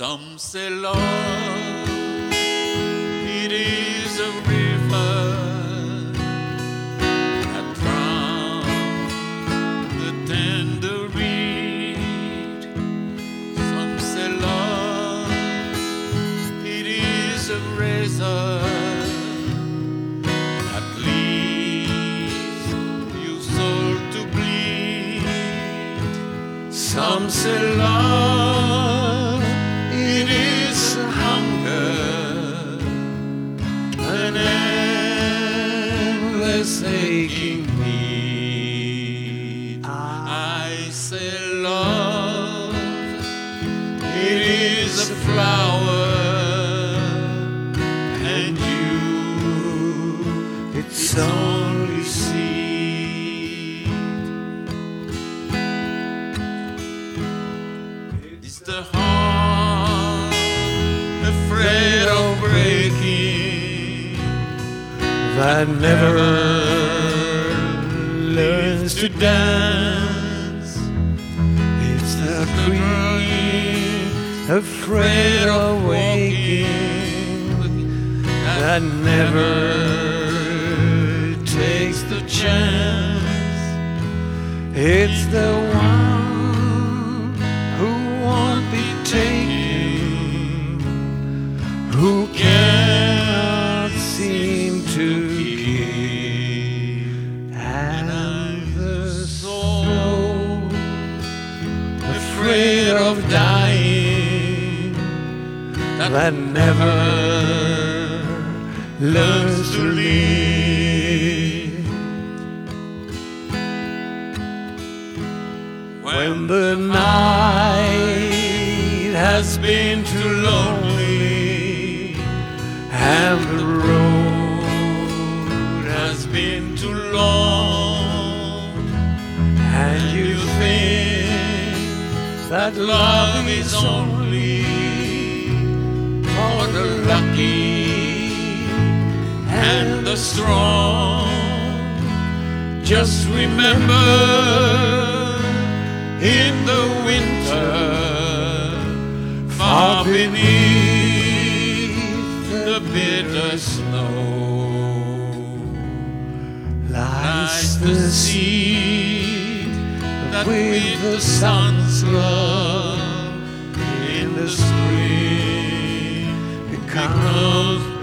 Some say love, it is a river that drowns the tender reed. Some say love, it is a razor that leaves your soul to bleed. Some say love, it is a hunger, an endless aching need. I say love, it is a flower, and you, it's only seed. It's the heart afraid of breaking, that never learns to dance. It's the dream afraid of waking, that never takes the chance. It's the one who won't be taken, who cannot seem to give. And I'm the soul afraid of dying, that never learns to live. When the night has been too lonely and the road has been too long, and you think that love is only for the lucky and the strong, just remember, in the winter, far beneath the bitter snow, lies the seed that with the sun's love in the spring becomes